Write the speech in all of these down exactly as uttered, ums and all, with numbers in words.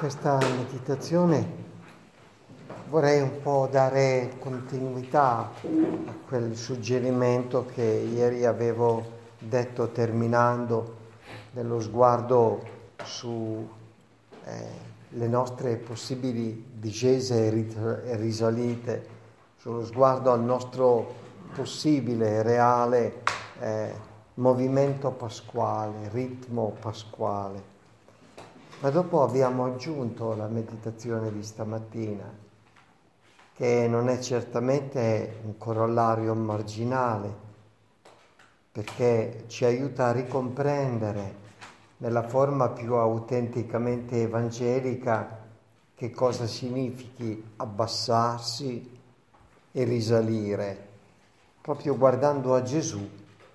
questa meditazione vorrei un po' dare continuità a quel suggerimento che ieri avevo detto terminando dello sguardo su eh, le nostre possibili discese e risalite, sullo sguardo al nostro possibile e reale eh, movimento pasquale, ritmo pasquale. Ma dopo abbiamo aggiunto la meditazione di stamattina, che non è certamente un corollario marginale, perché ci aiuta a ricomprendere nella forma più autenticamente evangelica che cosa significhi abbassarsi e risalire, proprio guardando a Gesù.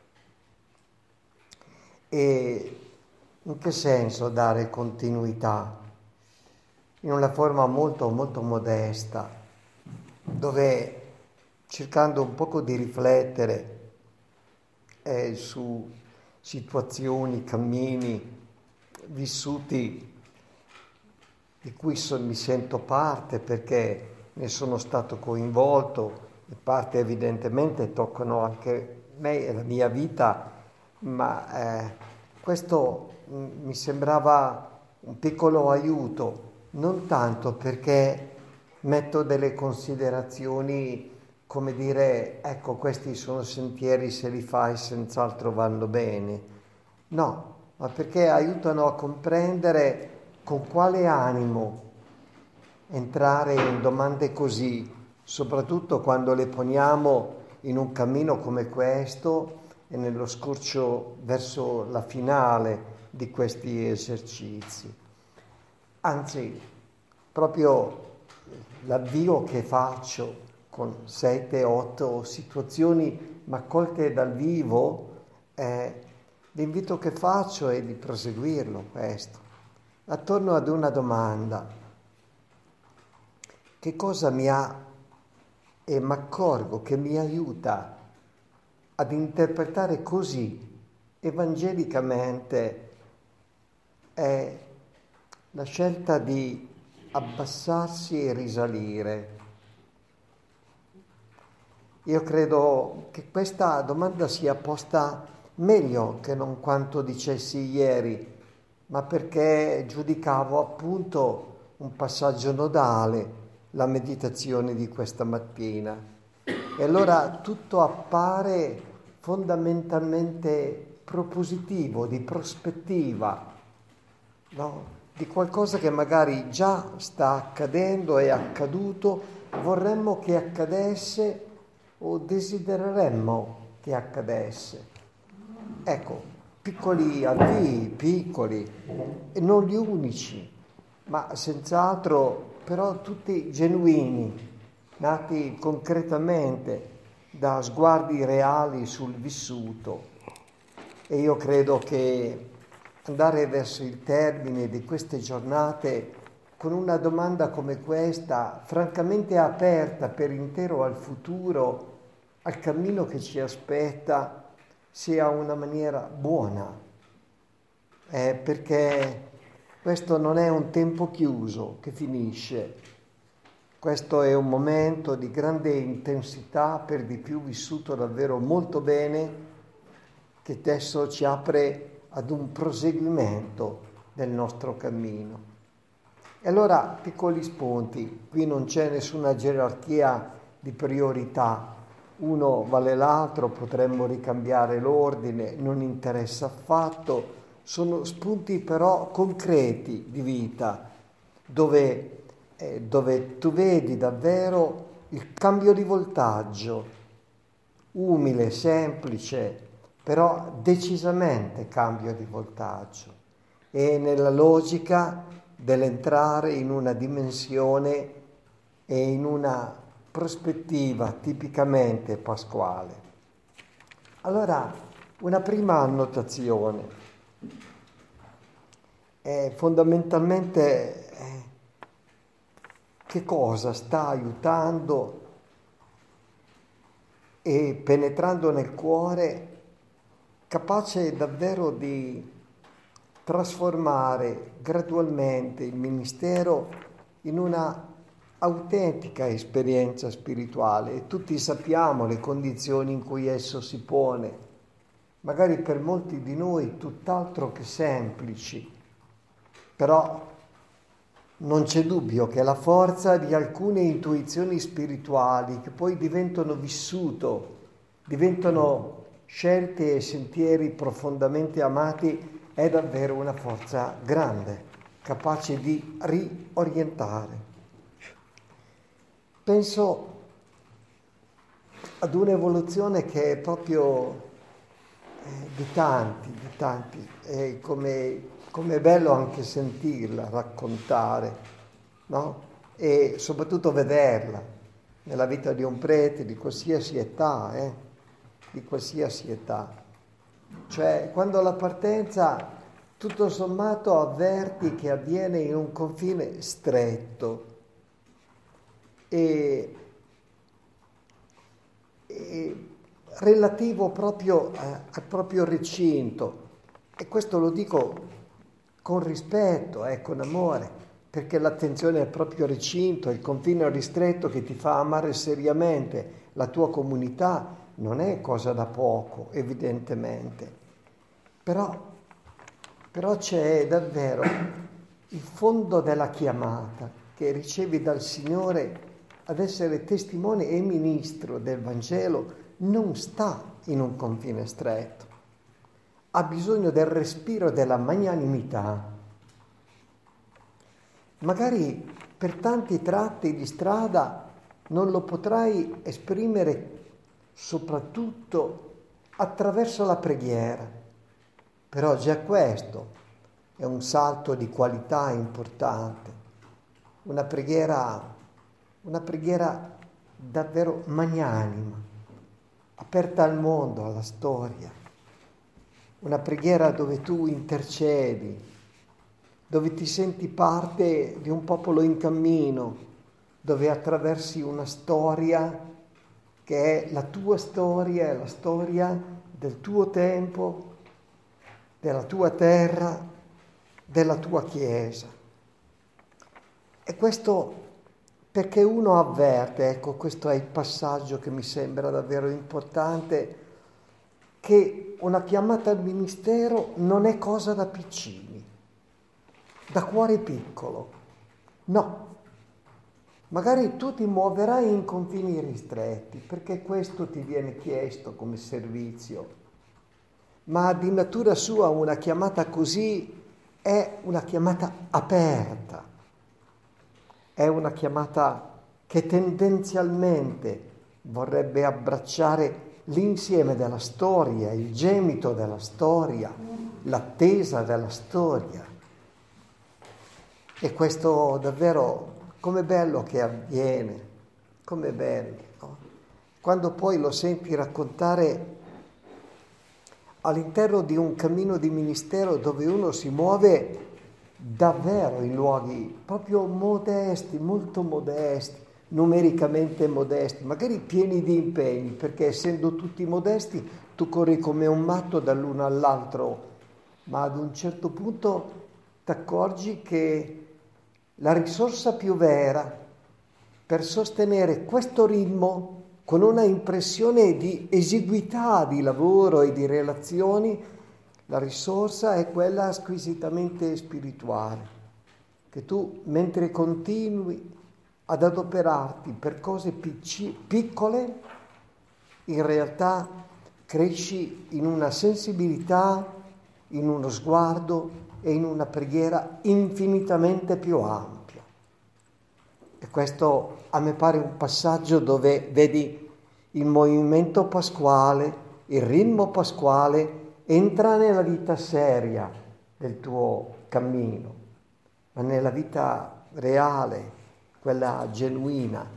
E in che senso dare continuità? In una forma molto molto modesta, dove cercando un poco di riflettere eh, su situazioni, cammini vissuti di cui so, mi sento parte perché ne sono stato coinvolto, e parte evidentemente toccano anche me e la mia vita, ma eh, questo mh, mi sembrava un piccolo aiuto, non tanto perché metto delle considerazioni come dire, ecco, questi sono sentieri, se li fai senz'altro vanno bene. No, ma perché aiutano a comprendere con quale animo entrare in domande così, soprattutto quando le poniamo in un cammino come questo e nello scorcio verso la finale di questi esercizi. Anzi, proprio l'avvio che faccio con sette, otto situazioni ma colte dal vivo, eh, l'invito che faccio è di proseguirlo questo, attorno ad una domanda: che cosa mi ha e mi accorgo che mi aiuta ad interpretare così evangelicamente è la scelta di abbassarsi e risalire. Io credo che questa domanda sia posta meglio che non quanto dicessi ieri, ma perché giudicavo appunto un passaggio nodale, la meditazione di questa mattina. E allora tutto appare fondamentalmente propositivo, di prospettiva, no? Di qualcosa che magari già sta accadendo, è accaduto, vorremmo che accadesse o desidereremmo che accadesse. Ecco, piccoli avvii, piccoli, e non gli unici, ma senz'altro però tutti genuini, nati concretamente da sguardi reali sul vissuto. E io credo che andare verso il termine di queste giornate con una domanda come questa, francamente aperta per intero al futuro, al cammino che ci aspetta, sia una maniera buona, eh, perché questo non è un tempo chiuso che finisce, questo è un momento di grande intensità, per di più vissuto davvero molto bene, che adesso ci apre ad un proseguimento del nostro cammino. E allora, piccoli spunti, qui non c'è nessuna gerarchia di priorità, uno vale l'altro, potremmo ricambiare l'ordine, non interessa affatto, sono spunti però concreti di vita, dove, eh, dove tu vedi davvero il cambio di voltaggio, umile, semplice, però decisamente cambio di voltaggio, e nella logica dell'entrare in una dimensione e in una prospettiva tipicamente pasquale. Allora, una prima annotazione è fondamentalmente eh, che cosa sta aiutando e penetrando nel cuore, capace davvero di trasformare gradualmente il ministero in una autentica esperienza spirituale, e tutti sappiamo le condizioni in cui esso si pone, magari per molti di noi tutt'altro che semplici, però non c'è dubbio che la forza di alcune intuizioni spirituali che poi diventano vissuto, diventano scelte e sentieri profondamente amati, è davvero una forza grande, capace di riorientare. Penso ad un'evoluzione che è proprio eh, di tanti, di tanti, e come, come è bello anche sentirla, raccontare, no? E soprattutto vederla nella vita di un prete di qualsiasi età, eh? di qualsiasi età. Cioè, quando la partenza, tutto sommato, avverti che avviene in un confine stretto, E, e relativo proprio a, al proprio recinto, e questo lo dico con rispetto, eh, con amore, perché l'attenzione al proprio recinto, il confine ristretto che ti fa amare seriamente la tua comunità, non è cosa da poco, evidentemente, però, però c'è davvero il fondo della chiamata che ricevi dal Signore ad essere testimone e ministro del Vangelo, non sta in un confine stretto. Ha bisogno del respiro della magnanimità. Magari per tanti tratti di strada non lo potrai esprimere soprattutto attraverso la preghiera, però già questo è un salto di qualità importante, una preghiera Una preghiera davvero magnanima, aperta al mondo, alla storia. Una preghiera dove tu intercedi, dove ti senti parte di un popolo in cammino, dove attraversi una storia che è la tua storia, è la storia del tuo tempo, della tua terra, della tua Chiesa. E questo perché uno avverte, ecco, questo è il passaggio che mi sembra davvero importante, che una chiamata al ministero non è cosa da piccini, da cuore piccolo. No, magari tu ti muoverai in confini ristretti, perché questo ti viene chiesto come servizio, ma di natura sua una chiamata così è una chiamata aperta. È una chiamata che tendenzialmente vorrebbe abbracciare l'insieme della storia, il gemito della storia, l'attesa della storia. E questo davvero, com'è bello che avviene, com'è bello, no? Quando poi lo senti raccontare all'interno di un cammino di ministero dove uno si muove davvero in luoghi proprio modesti, molto modesti, numericamente modesti, magari pieni di impegni, perché essendo tutti modesti tu corri come un matto dall'uno all'altro, ma ad un certo punto ti accorgi che la risorsa più vera per sostenere questo ritmo con una impressione di esiguità di lavoro e di relazioni, la risorsa è quella squisitamente spirituale, che tu, mentre continui ad adoperarti per cose picci, piccole, in realtà cresci in una sensibilità, in uno sguardo e in una preghiera infinitamente più ampia. E questo a me pare un passaggio dove vedi il movimento pasquale, il ritmo pasquale, entra nella vita seria del tuo cammino, ma nella vita reale, quella genuina.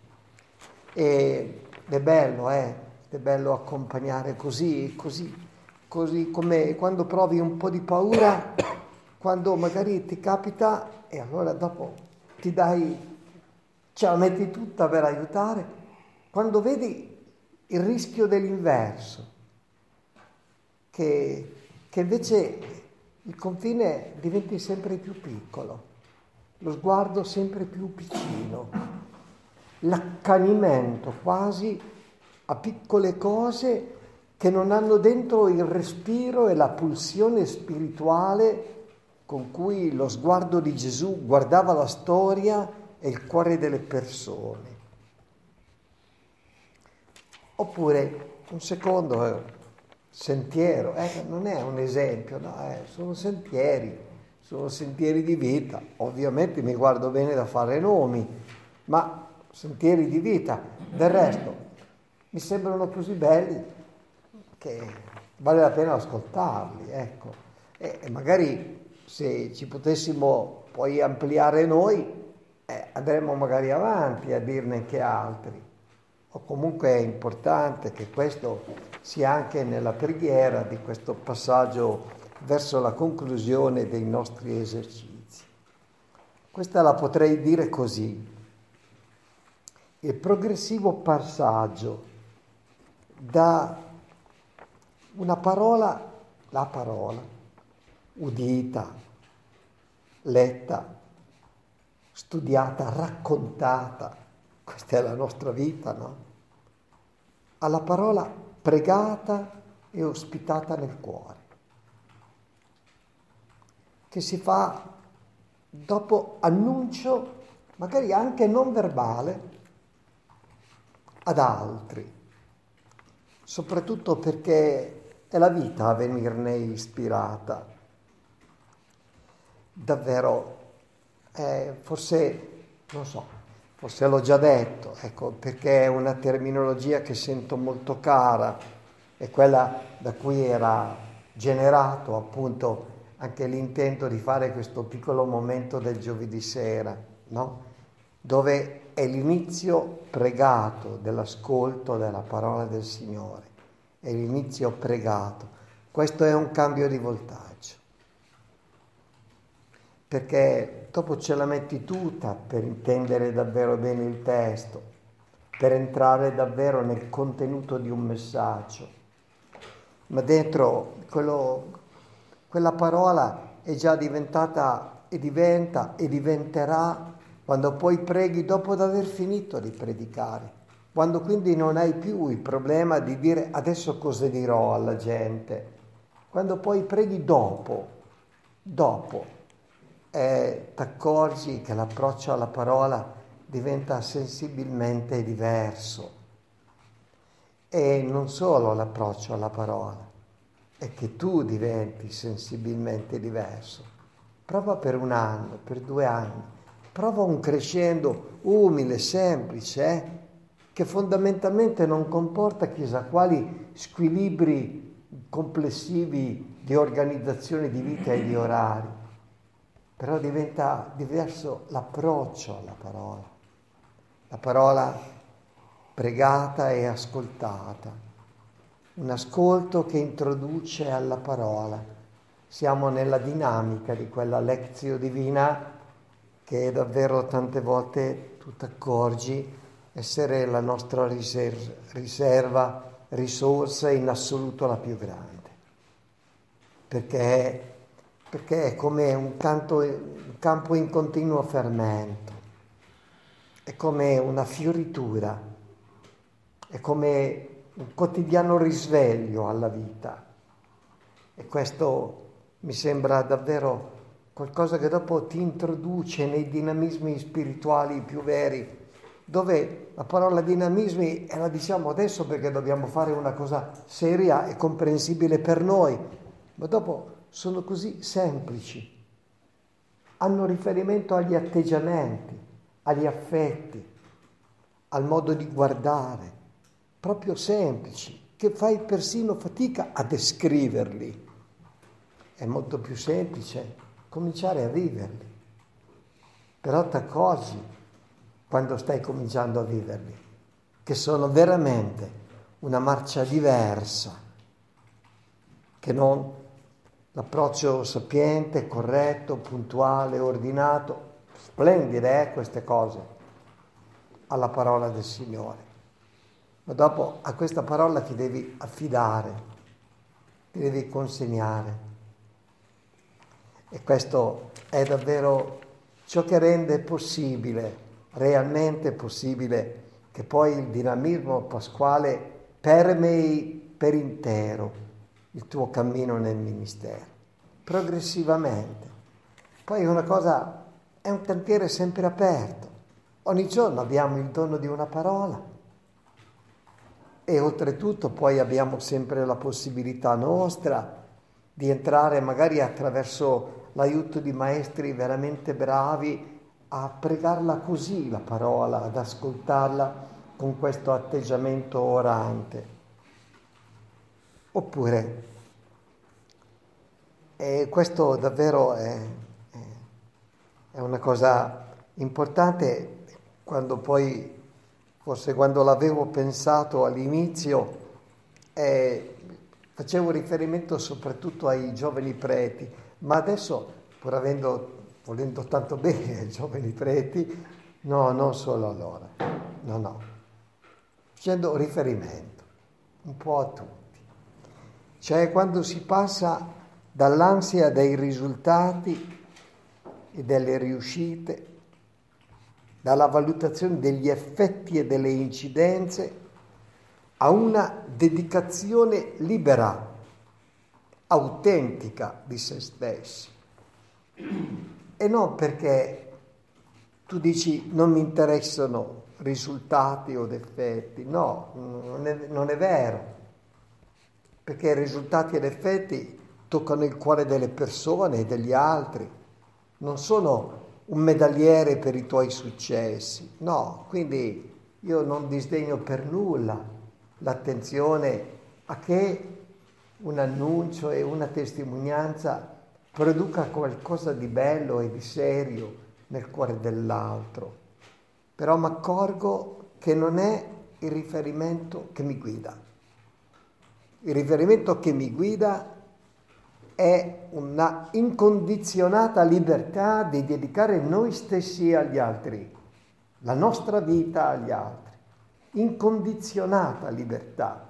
E è bello, eh? È bello accompagnare così, così, così come quando provi un po' di paura, quando magari ti capita e allora dopo ti dai, ce la metti tutta per aiutare, quando vedi il rischio dell'inverso, Che, che invece il confine diventi sempre più piccolo, lo sguardo sempre più piccino, l'accanimento quasi a piccole cose che non hanno dentro il respiro e la pulsione spirituale con cui lo sguardo di Gesù guardava la storia e il cuore delle persone. Oppure un secondo eh, sentiero, eh, non è un esempio, no? eh, sono sentieri, sono sentieri di vita. Ovviamente mi guardo bene da fare nomi, ma sentieri di vita. Del resto mi sembrano così belli che vale la pena ascoltarli, ecco. E, e magari se ci potessimo poi ampliare noi, eh, andremo magari avanti a dirne anche altri. O comunque è importante che questo sia anche nella preghiera di questo passaggio verso la conclusione dei nostri esercizi. Questa la potrei dire così: il progressivo passaggio da una parola, la parola, udita, letta, studiata, raccontata, questa è la nostra vita, no? Alla parola pregata e ospitata nel cuore, che si fa dopo annuncio, magari anche non verbale, ad altri, soprattutto perché è la vita a venirne ispirata. Davvero, eh, forse, non so, forse l'ho già detto, ecco, perché è una terminologia che sento molto cara, è quella da cui era generato appunto anche l'intento di fare questo piccolo momento del giovedì sera, no? Dove è l'inizio pregato dell'ascolto della parola del Signore, è l'inizio pregato. Questo è un cambio di voltaggio, perché dopo ce la metti tutta per intendere davvero bene il testo, per entrare davvero nel contenuto di un messaggio, ma dentro quello, quella parola è già diventata e diventa e diventerà quando poi preghi dopo di aver finito di predicare, quando quindi non hai più il problema di dire adesso cosa dirò alla gente, quando poi preghi dopo, dopo, eh, ti accorgi che l'approccio alla parola diventa sensibilmente diverso. E non solo l'approccio alla parola, è che tu diventi sensibilmente diverso. Prova per un anno, per due anni, prova un crescendo umile, semplice, eh, che fondamentalmente non comporta chissà quali squilibri complessivi di organizzazione di vita e di orari, però diventa diverso l'approccio alla parola, la parola pregata e ascoltata, un ascolto che introduce alla parola. Siamo nella dinamica di quella lectio divina che davvero tante volte tu ti accorgi essere la nostra riserva, risorsa in assoluto la più grande, perché, perché è come un, canto, un campo in continuo fermento, è come una fioritura, è come un quotidiano risveglio alla vita, e questo mi sembra davvero qualcosa che dopo ti introduce nei dinamismi spirituali più veri, dove la parola dinamismi la diciamo adesso perché dobbiamo fare una cosa seria e comprensibile per noi, ma dopo sono così semplici, hanno riferimento agli atteggiamenti, agli affetti, al modo di guardare, proprio semplici, che fai persino fatica a descriverli. È molto più semplice cominciare a viverli, però ti accorgi quando stai cominciando a viverli che sono veramente una marcia diversa che non l'approccio sapiente, corretto, puntuale, ordinato, splendide eh, queste cose, alla parola del Signore. Ma dopo a questa parola ti devi affidare, ti devi consegnare. E questo è davvero ciò che rende possibile, realmente possibile, che poi il dinamismo pasquale permei per intero il tuo cammino nel ministero, progressivamente. Poi una cosa, è un cantiere sempre aperto. Ogni giorno abbiamo il dono di una parola e oltretutto poi abbiamo sempre la possibilità nostra di entrare magari attraverso l'aiuto di maestri veramente bravi a pregarla così la parola, ad ascoltarla con questo atteggiamento orante. Oppure, e questo davvero è, è, è una cosa importante, quando poi, forse quando l'avevo pensato all'inizio, eh, facevo riferimento soprattutto ai giovani preti, ma adesso, pur avendo, volendo tanto bene ai giovani preti, no, non solo a loro, no, no, facendo riferimento un po' a tutti. Cioè quando si passa dall'ansia dei risultati e delle riuscite, dalla valutazione degli effetti e delle incidenze, a una dedicazione libera, autentica di se stessi. E non perché tu dici non mi interessano risultati o effetti, no, non è, non è vero, perché i risultati ed effetti toccano il cuore delle persone e degli altri, non sono un medagliere per i tuoi successi, no, quindi io non disdegno per nulla l'attenzione a che un annuncio e una testimonianza produca qualcosa di bello e di serio nel cuore dell'altro, però mi accorgo che non è il riferimento che mi guida. Il riferimento che mi guida è una incondizionata libertà di dedicare noi stessi agli altri, la nostra vita agli altri. Incondizionata libertà.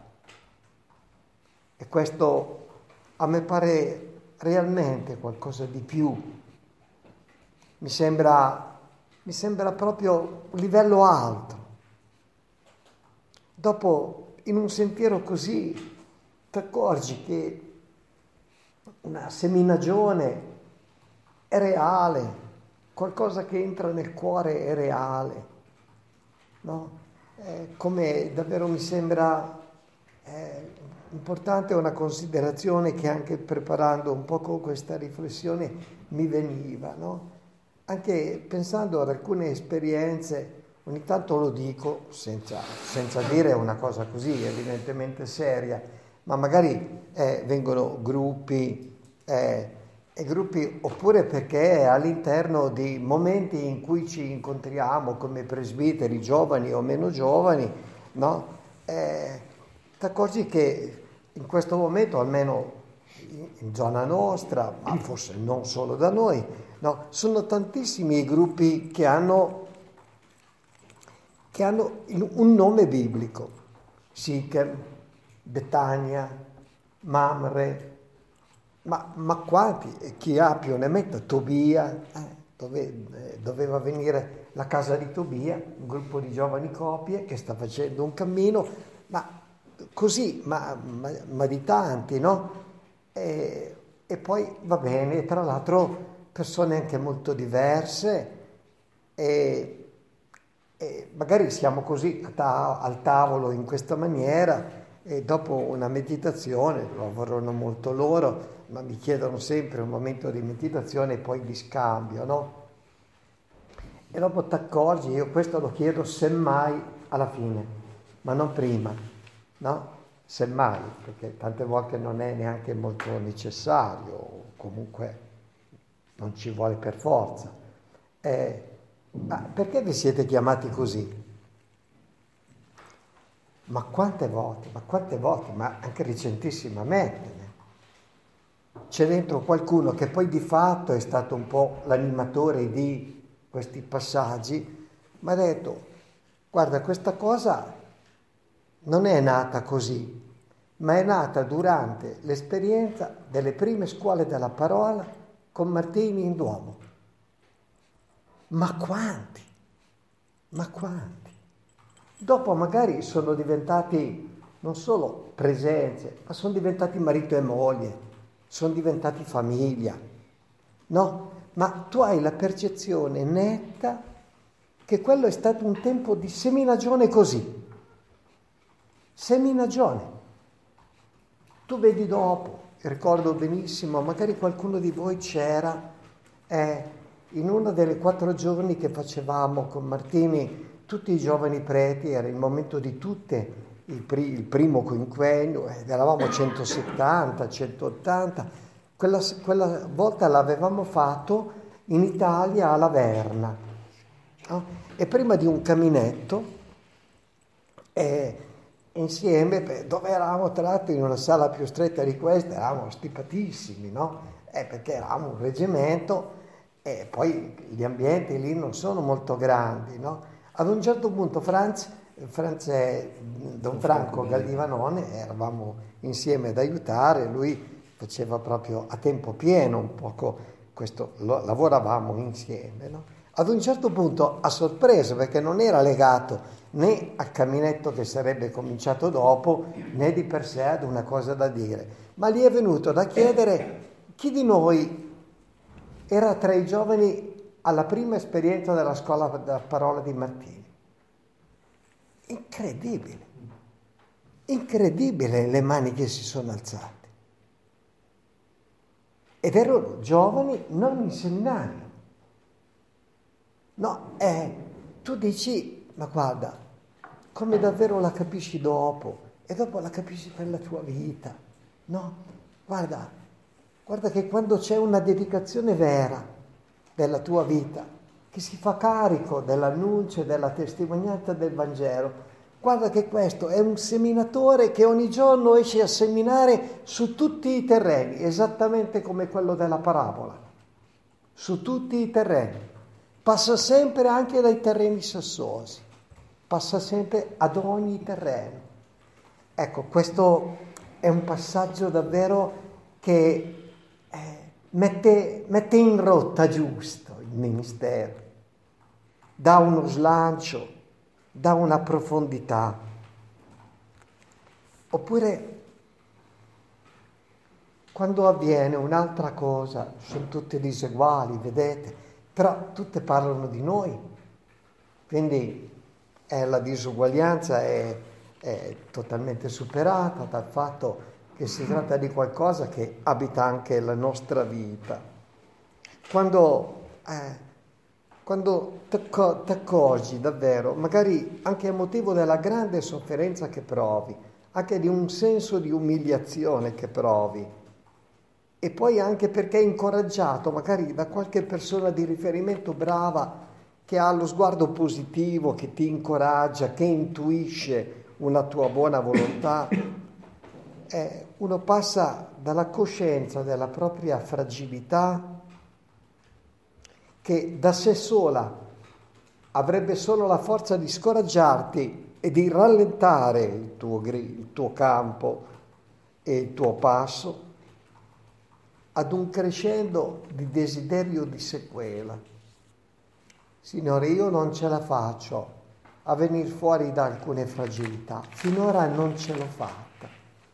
E questo a me pare realmente qualcosa di più. Mi sembra, mi sembra proprio un livello alto. Dopo, in un sentiero così, ti accorgi che una seminagione è reale, qualcosa che entra nel cuore è reale, no? Eh, come davvero mi sembra eh, importante una considerazione che anche preparando un poco questa riflessione mi veniva, no? Anche pensando ad alcune esperienze, ogni tanto lo dico senza, senza dire una cosa così evidentemente seria, ma magari eh, vengono gruppi eh, e gruppi, oppure perché all'interno di momenti in cui ci incontriamo come presbiteri, giovani o meno giovani, no? Eh, ti accorgi che in questo momento, almeno in zona nostra, ma forse non solo da noi, no? Sono tantissimi i gruppi che hanno, che hanno un nome biblico: Sichem, Betania, Mamre. Ma, ma quanti? Chi ha più ne metta? Tobia, eh, dove, eh, doveva venire la casa di Tobia, un gruppo di giovani coppie che sta facendo un cammino, ma così, ma, ma, ma di tanti, no? E, e poi va bene, tra l'altro persone anche molto diverse e, e magari siamo così a ta- al tavolo in questa maniera e dopo una meditazione, lo vorranno molto loro, ma mi chiedono sempre un momento di meditazione e poi di scambio, no? E dopo ti accorgi, io questo lo chiedo semmai alla fine, ma non prima, no? Semmai, perché tante volte non è neanche molto necessario, o comunque non ci vuole per forza. Eh, ma perché vi siete chiamati così? Ma quante volte, ma quante volte, ma anche recentissimamente. C'è dentro qualcuno che poi di fatto è stato un po' l'animatore di questi passaggi, ma ha detto: guarda, questa cosa non è nata così, ma è nata durante l'esperienza delle prime scuole della parola con Martini in Duomo. Ma quanti? Ma quanti? Dopo magari sono diventati non solo presenze, ma sono diventati marito e moglie, sono diventati famiglia. No, ma tu hai la percezione netta che quello è stato un tempo di seminagione così. Seminagione. Tu vedi dopo, ricordo benissimo, magari qualcuno di voi c'era, eh, in uno delle quattro giorni che facevamo con Martini, tutti i giovani preti, era il momento di tutte, il, pri- il primo quinquennio, ed eravamo centosettanta, centottanta, quella, quella volta l'avevamo fatto in Italia a Laverna, no? E prima di un caminetto, eh, insieme, beh, dove eravamo tra l'altro in una sala più stretta di questa, eravamo stipatissimi, no? Eh, perché eravamo un reggimento e poi gli ambienti lì non sono molto grandi, no? Ad un certo punto Franz, Franz è, Don Franco Galdivanone, eravamo insieme ad aiutare, lui faceva proprio a tempo pieno un poco questo, lo, lavoravamo insieme, no? Ad un certo punto, a sorpresa, perché non era legato né al caminetto che sarebbe cominciato dopo, né di per sé ad una cosa da dire, ma gli è venuto da chiedere chi di noi era tra i giovani alla prima esperienza della scuola della parola di Martini. Incredibile, incredibile le mani che si sono alzate. Ed erano giovani non in seminario. No, eh, tu dici, ma guarda, come davvero la capisci dopo, e dopo la capisci per la tua vita, no? Guarda, guarda che quando c'è una dedicazione vera della tua vita, che si fa carico dell'annuncio e della testimonianza del Vangelo, guarda che questo è un seminatore che ogni giorno esce a seminare su tutti i terreni, esattamente come quello della parabola, su tutti i terreni. Passa sempre anche dai terreni sassosi, passa sempre ad ogni terreno. Ecco, questo è un passaggio davvero che eh, mette, mette in rotta giusto il ministero, dà uno slancio, dà una profondità. Oppure quando avviene un'altra cosa, sono tutte diseguali, vedete? Però tutte parlano di noi, quindi eh, la disuguaglianza è, è totalmente superata dal fatto che si tratta di qualcosa che abita anche la nostra vita. Quando, eh, quando ti accorgi davvero, magari anche a motivo della grande sofferenza che provi, anche di un senso di umiliazione che provi, e poi anche perché è incoraggiato magari da qualche persona di riferimento brava che ha lo sguardo positivo, che ti incoraggia, che intuisce una tua buona volontà, eh, uno passa dalla coscienza della propria fragilità, che da sé sola avrebbe solo la forza di scoraggiarti e di rallentare il tuo, il tuo campo e il tuo passo, ad un crescendo di desiderio di sequela. Signore, io non ce la faccio a venire fuori da alcune fragilità, finora non ce l'ho fatta.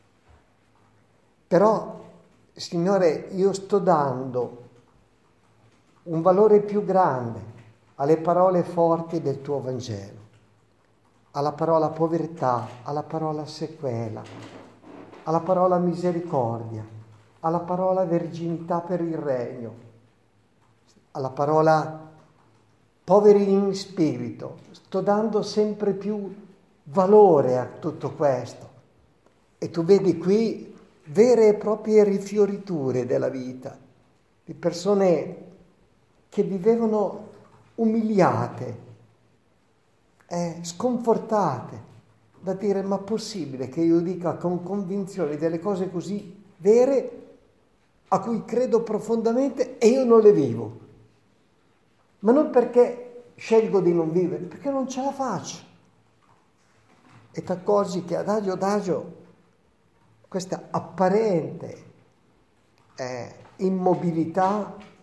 Però, Signore, io sto dando un valore più grande alle parole forti del tuo Vangelo, alla parola povertà, alla parola sequela, alla parola misericordia, alla parola verginità per il regno, alla parola poveri in spirito. Sto dando sempre più valore a tutto questo. E tu vedi qui vere e proprie rifioriture della vita, di persone che vivevano umiliate, eh, sconfortate, da dire ma possibile che io dica con convinzione delle cose così vere a cui credo profondamente e io non le vivo. Ma non perché scelgo di non vivere, perché non ce la faccio. E ti accorgi che adagio adagio questa apparente eh, immobilità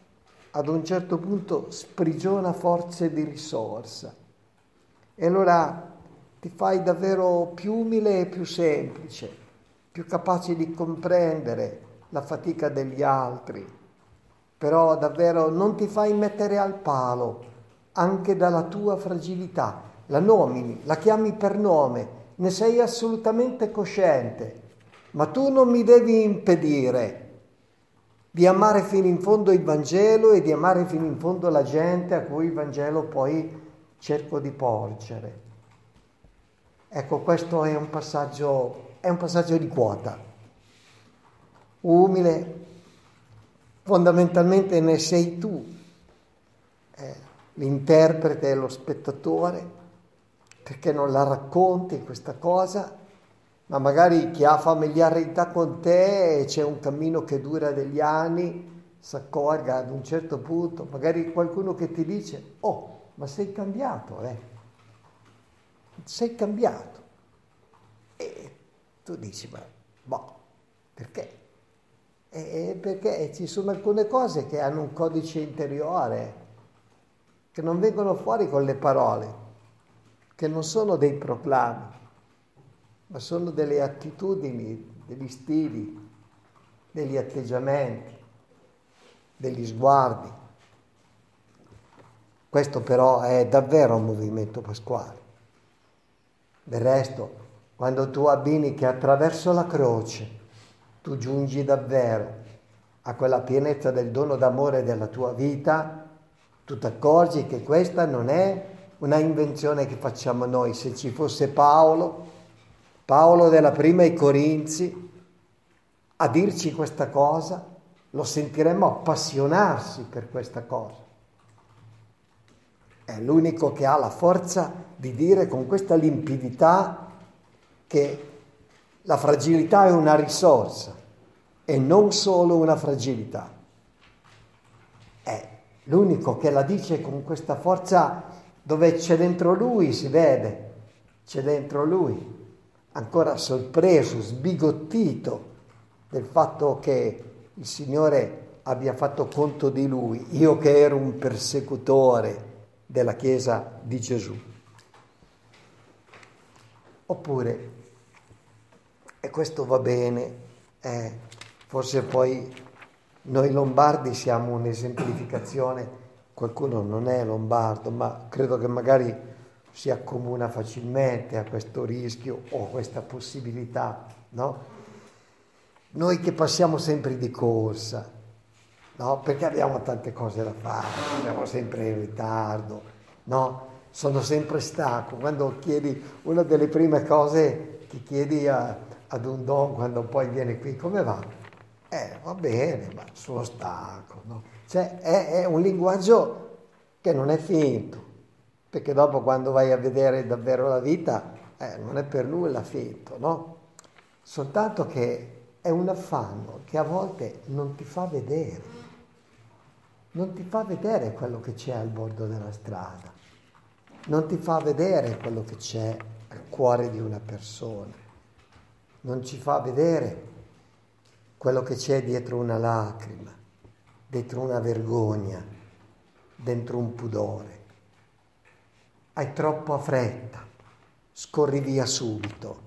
ad un certo punto sprigiona forze di risorsa. E allora ti fai davvero più umile e più semplice, più capace di comprendere la fatica degli altri, però davvero non ti fai mettere al palo anche dalla tua fragilità. La nomini, la chiami per nome, ne sei assolutamente cosciente, ma tu non mi devi impedire di amare fino in fondo il Vangelo e di amare fino in fondo la gente a cui il Vangelo poi cerco di porgere. Ecco, questo è un passaggio, è un passaggio di quota. Umile, fondamentalmente ne sei tu, eh, l'interprete e lo spettatore, perché non la racconti questa cosa, ma magari chi ha familiarità con te e c'è un cammino che dura degli anni, si accorga ad un certo punto, magari qualcuno che ti dice: oh, ma sei cambiato, eh? Sei cambiato. E tu dici: ma boh, perché? E perché ci sono alcune cose che hanno un codice interiore, che non vengono fuori con le parole, che non sono dei proclami, ma sono delle attitudini, degli stili, degli atteggiamenti, degli sguardi. Questo però è davvero un movimento pasquale. Del resto, quando tu abbini che attraverso la croce tu giungi davvero a quella pienezza del dono d'amore della tua vita, tu ti accorgi che questa non è una invenzione che facciamo noi. Se ci fosse Paolo, Paolo della prima ai Corinzi, a dirci questa cosa, lo sentiremmo appassionarsi per questa cosa. È l'unico che ha la forza di dire con questa limpidità che la fragilità è una risorsa e non solo una fragilità. È l'unico che la dice con questa forza dove c'è dentro lui, si vede, c'è dentro lui, ancora sorpreso, sbigottito del fatto che il Signore abbia fatto conto di lui, io che ero un persecutore della Chiesa di Gesù. Oppure, e questo va bene, eh, forse poi noi lombardi siamo un'esemplificazione, qualcuno non è lombardo, ma credo che magari si accomuna facilmente a questo rischio o a questa possibilità, no? Noi che passiamo sempre di corsa, no? Perché abbiamo tante cose da fare, siamo sempre in ritardo, no? Sono sempre stanco. Quando chiedi, una delle prime cose che chiedi a, ad un don quando poi viene qui, come va? Eh, va bene, ma sono stanco, no? Cioè, è, è un linguaggio che non è finto, perché dopo quando vai a vedere davvero la vita, eh, non è per nulla finto, no? Soltanto che è un affanno che a volte non ti fa vedere, non ti fa vedere quello che c'è al bordo della strada, non ti fa vedere quello che c'è al cuore di una persona, non ci fa vedere quello che c'è dietro una lacrima, dietro una vergogna, dentro un pudore. Hai troppa fretta, scorri via subito.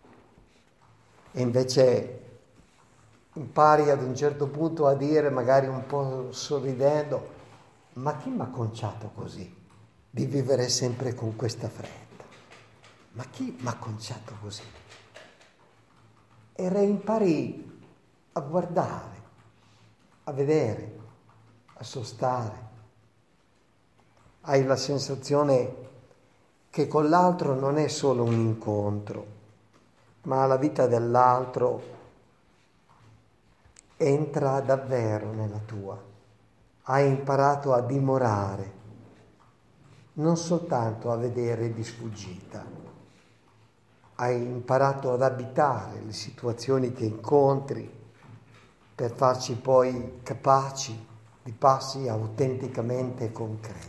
E invece impari ad un certo punto a dire, magari un po' sorridendo: ma chi mi ha conciato così, di vivere sempre con questa fretta? Ma chi mi ha conciato così? E reimpari a guardare, a vedere, a sostare. Hai la sensazione che con l'altro non è solo un incontro, ma la vita dell'altro entra davvero nella tua. Hai imparato a dimorare, non soltanto a vedere di sfuggita. Hai imparato ad abitare le situazioni che incontri per farci poi capaci di passi autenticamente concreti.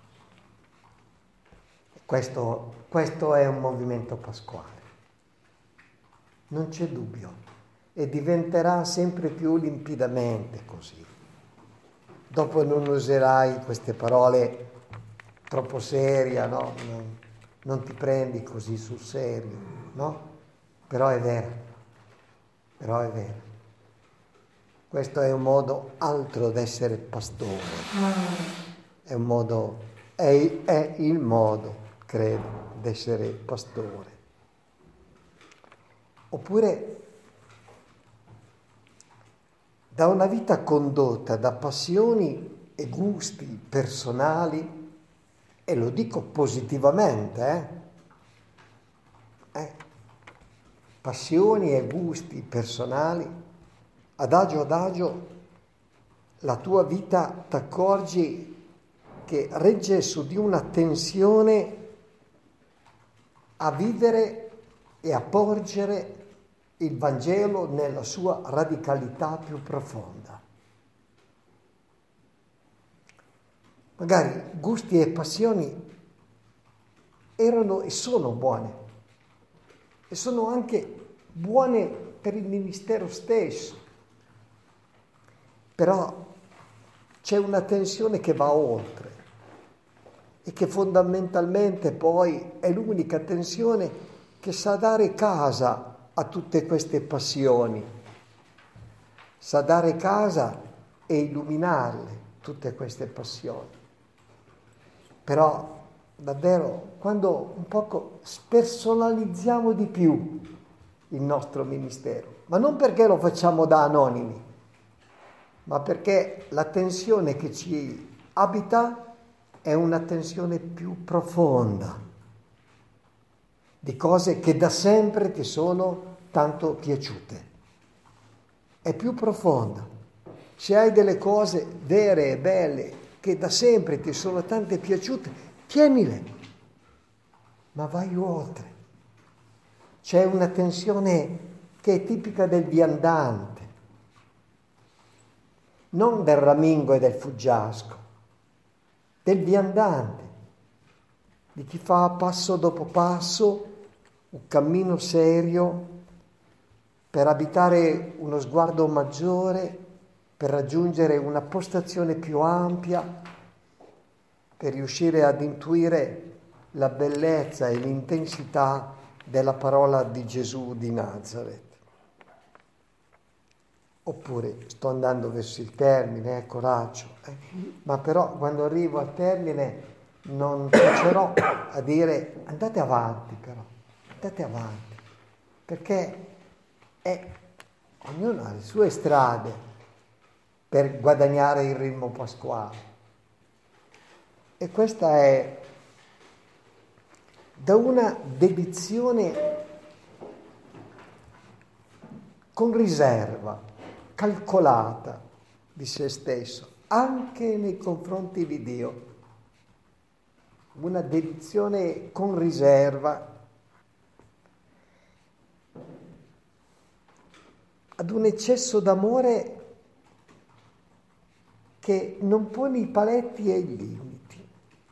Questo, questo è un movimento pasquale. Non c'è dubbio, e diventerà sempre più limpidamente così. dopo non userai queste parole troppo serie, no? Non, non ti prendi così sul serio, no? Però è vero, però è vero. Questo è un modo altro d'essere pastore, è un modo, è, è il modo, credo, d'essere pastore. Oppure da una vita condotta da passioni e gusti personali, e lo dico positivamente, eh? Eh, passioni e gusti personali, adagio adagio la tua vita t'accorgi che regge su di una tensione a vivere e a porgere il Vangelo nella sua radicalità più profonda. Magari gusti e passioni erano e sono buone, e sono anche buone per il ministero stesso, però c'è una tensione che va oltre e che fondamentalmente poi è l'unica tensione che sa dare casa a tutte queste passioni, sa dare casa e illuminarle, tutte queste passioni. Però davvero quando un poco spersonalizziamo di più il nostro ministero, ma non perché lo facciamo da anonimi, ma perché la tensione che ci abita è una tensione più profonda, di cose che da sempre ti sono tanto piaciute. È più profonda. Se hai delle cose vere e belle che da sempre ti sono tante piaciute, tienile, ma vai oltre. C'è una tensione che è tipica del viandante, non del ramingo e del fuggiasco, del viandante, di chi fa passo dopo passo un cammino serio per abitare uno sguardo maggiore, per raggiungere una postazione più ampia, per riuscire ad intuire la bellezza e l'intensità della parola di Gesù di Nazareth. Oppure sto andando verso il termine, eh, coraggio, eh. Ma però quando arrivo al termine non tacerò a dire andate avanti però, andate avanti, perché è, ognuno ha le sue strade per guadagnare il ritmo pasquale. E questa è da una dedizione con riserva, calcolata di se stesso, anche nei confronti di Dio. Una dedizione con riserva ad un eccesso d'amore che non pone i paletti e i limiti.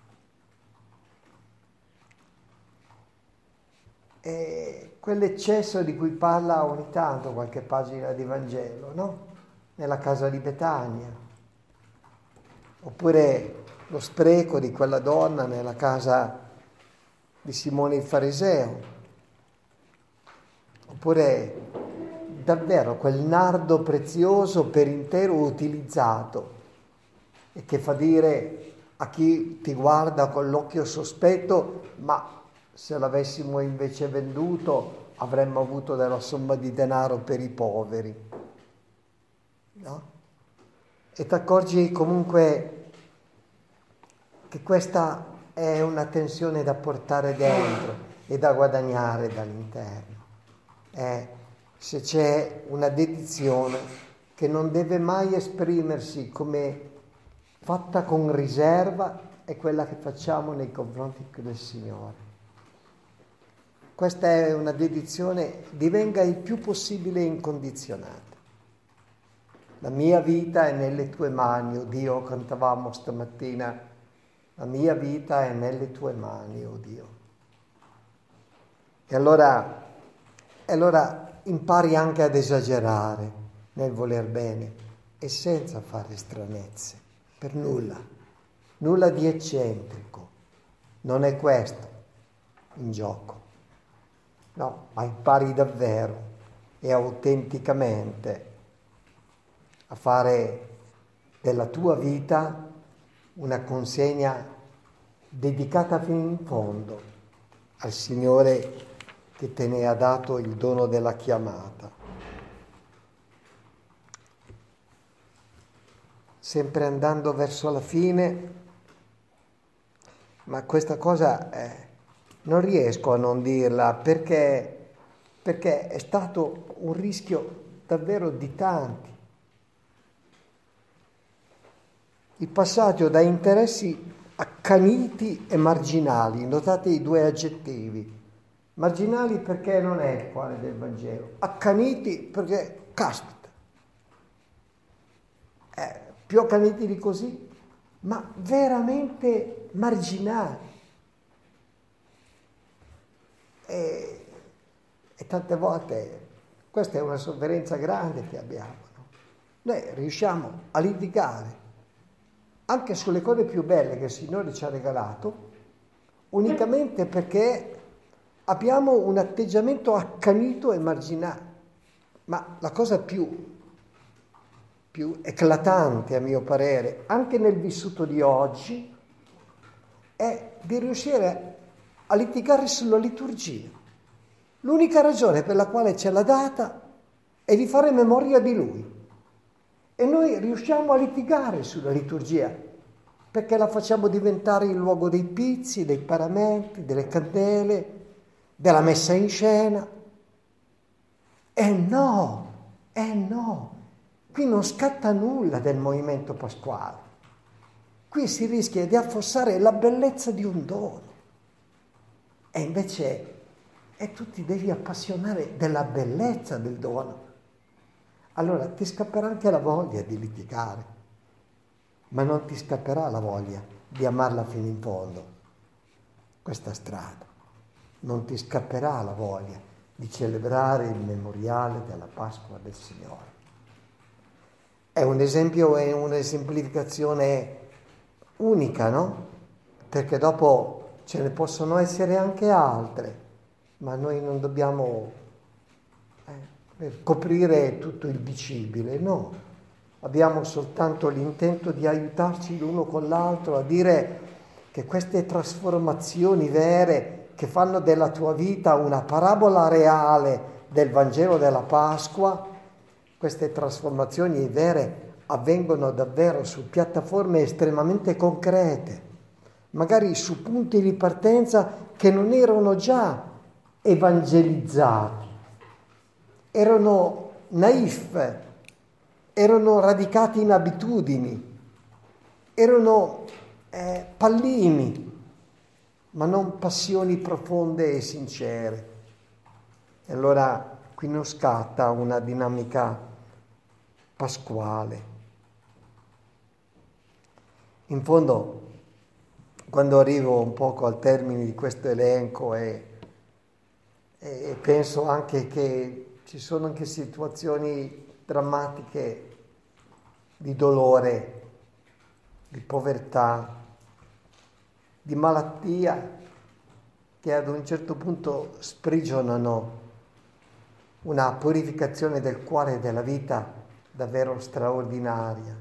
E quell'eccesso di cui parla ogni tanto qualche pagina di Vangelo, no? Nella casa di Betania. Oppure lo spreco di quella donna nella casa di Simone il Fariseo. Oppure davvero quel nardo prezioso per intero utilizzato e che fa dire a chi ti guarda con l'occhio sospetto: ma se l'avessimo invece venduto avremmo avuto della somma di denaro per i poveri, no? E ti accorgi comunque che questa è una tensione da portare dentro e da guadagnare dall'interno. Eh, se c'è una dedizione che non deve mai esprimersi come fatta con riserva, è quella che facciamo nei confronti del Signore. Questa è una dedizione, divenga il più possibile incondizionata. La mia vita è nelle tue mani, oh Dio, cantavamo stamattina. La mia vita è nelle tue mani, oh Dio. E allora, e allora impari anche ad esagerare nel voler bene e senza fare stranezze, per nulla, nulla di eccentrico, non è questo in gioco, no, ma impari davvero e autenticamente a fare della tua vita una consegna dedicata fino in fondo al Signore che te ne ha dato il dono della chiamata. Sempre andando verso la fine, ma questa cosa eh, non riesco a non dirla perché, perché è stato un rischio davvero di tanti. Il passaggio da interessi accaniti e marginali, notate i due aggettivi, marginali perché non è il cuore del Vangelo, accaniti perché, caspita, eh, più accaniti di così, ma veramente marginali. E, e tante volte questa è una sofferenza grande che abbiamo, no? Noi riusciamo a litigare anche sulle cose più belle che il Signore ci ha regalato, unicamente perché abbiamo un atteggiamento accanito e marginale. Ma la cosa più, più eclatante, a mio parere, anche nel vissuto di oggi, è di riuscire a litigare sulla liturgia. L'unica ragione per la quale ce l'ha data è di fare memoria di Lui. E noi riusciamo a litigare sulla liturgia, perché la facciamo diventare il luogo dei pizzi, dei paramenti, delle candele, della messa in scena. E no, e no, qui non scatta nulla del movimento pasquale. Qui si rischia di affossare la bellezza di un dono. E invece e tu ti devi appassionare della bellezza del dono. Allora ti scapperà anche la voglia di litigare, ma non ti scapperà la voglia di amarla fino in fondo, questa strada. Non ti scapperà la voglia di celebrare il memoriale della Pasqua del Signore. È un esempio, è un'esemplificazione unica, no? Perché dopo ce ne possono essere anche altre, ma noi non dobbiamo eh, coprire tutto il dicibile, no. Abbiamo soltanto l'intento di aiutarci l'uno con l'altro a dire che queste trasformazioni vere che fanno della tua vita una parabola reale del Vangelo della Pasqua, queste trasformazioni vere avvengono davvero su piattaforme estremamente concrete, magari su punti di partenza che non erano già evangelizzati, erano naif, erano radicati in abitudini, erano eh, pallini, ma non passioni profonde e sincere. E allora qui non scatta una dinamica pasquale. In fondo, quando arrivo un poco al termine di questo elenco e, e penso anche che ci sono anche situazioni drammatiche di dolore, di povertà, di malattia, che ad un certo punto sprigionano una purificazione del cuore e della vita davvero straordinaria.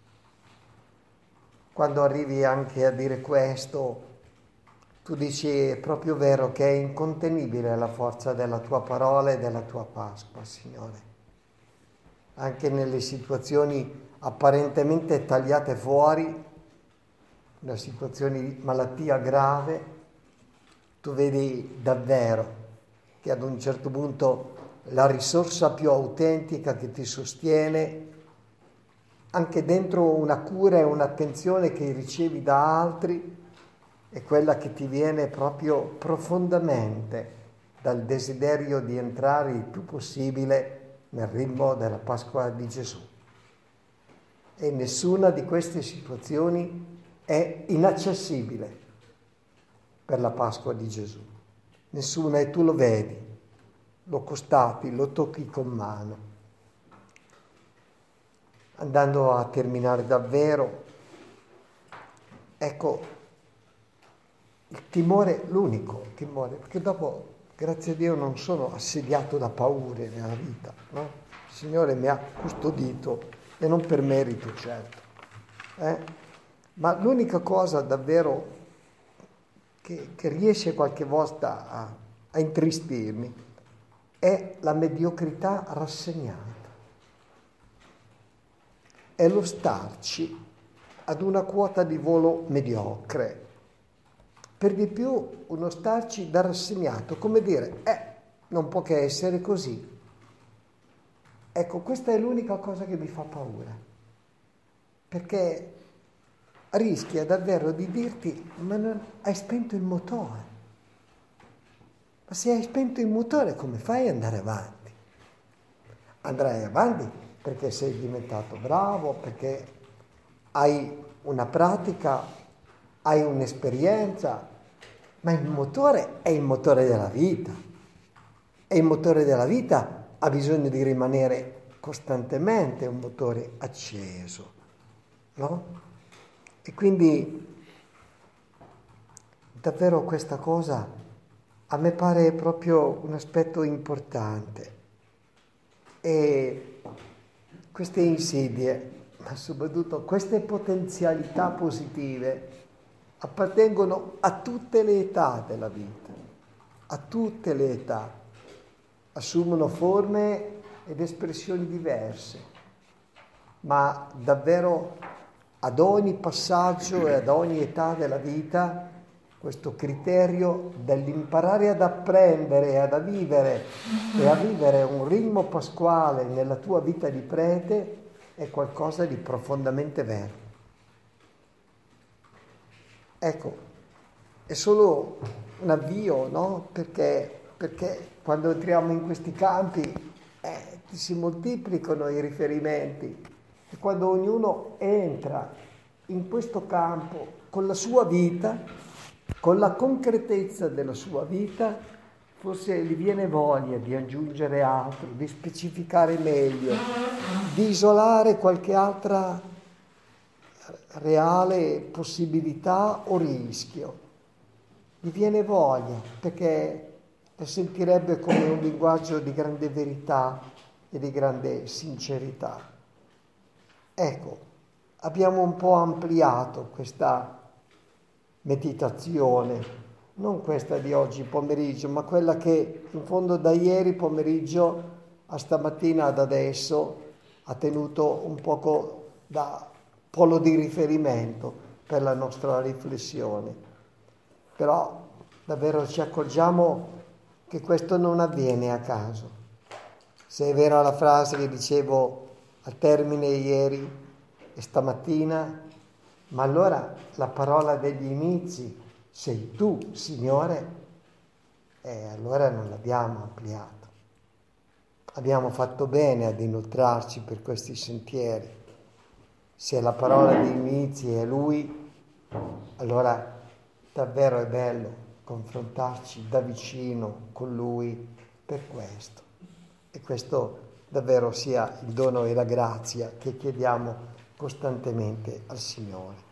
Quando arrivi anche a dire questo, tu dici è proprio vero che è incontenibile la forza della tua parola e della tua Pasqua, Signore. Anche nelle situazioni apparentemente tagliate fuori, una situazione di malattia grave, tu vedi davvero che ad un certo punto la risorsa più autentica che ti sostiene, anche dentro una cura e un'attenzione che ricevi da altri, è quella che ti viene proprio profondamente dal desiderio di entrare il più possibile nel ritmo della Pasqua di Gesù. E nessuna di queste situazioni è inaccessibile per la Pasqua di Gesù. Nessuna, e tu lo vedi, lo constati, lo tocchi con mano. Andando a terminare davvero, ecco, il timore, l'unico timore, perché dopo, grazie a Dio, non sono assediato da paure nella vita, no? Il Signore mi ha custodito e non per merito, certo. Eh? Ma l'unica cosa davvero che, che riesce qualche volta a, a intristirmi è la mediocrità rassegnata. È lo starci ad una quota di volo mediocre. Per di più uno starci da rassegnato, come dire, eh, non può che essere così. Ecco, questa è l'unica cosa che mi fa paura, perché rischia davvero di dirti, ma non, hai spento il motore. Ma se hai spento il motore, come fai ad andare avanti? Andrai avanti perché sei diventato bravo, perché hai una pratica, hai un'esperienza, ma il motore è il motore della vita. E il motore della vita ha bisogno di rimanere costantemente un motore acceso, no? E quindi davvero questa cosa a me pare proprio un aspetto importante. E queste insidie, ma soprattutto queste potenzialità positive, appartengono a tutte le età della vita, a tutte le età. Assumono forme ed espressioni diverse, ma davvero ad ogni passaggio e ad ogni età della vita questo criterio dell'imparare ad apprendere e ad vivere e a vivere un ritmo pasquale nella tua vita di prete è qualcosa di profondamente vero. Ecco, è solo un avvio, no? Perché, perché quando entriamo in questi campi eh, si moltiplicano i riferimenti e quando ognuno entra in questo campo con la sua vita, con la concretezza della sua vita, forse gli viene voglia di aggiungere altro, di specificare meglio, di isolare qualche altra reale possibilità o rischio. Gli viene voglia perché lo sentirebbe come un linguaggio di grande verità e di grande sincerità. Ecco, abbiamo un po' ampliato questa meditazione, non questa di oggi pomeriggio, ma quella che in fondo da ieri pomeriggio a stamattina ad adesso ha tenuto un poco da polo di riferimento per la nostra riflessione. Però davvero ci accorgiamo che questo non avviene a caso. Se è vera la frase che dicevo al termine ieri e stamattina, ma allora la parola degli inizi sei tu, Signore, e allora non l'abbiamo ampliato. Abbiamo fatto bene ad inoltrarci per questi sentieri. Se la parola degli inizi è Lui, allora davvero è bello confrontarci da vicino con Lui per questo. E questo davvero sia il dono e la grazia che chiediamo costantemente al Signore.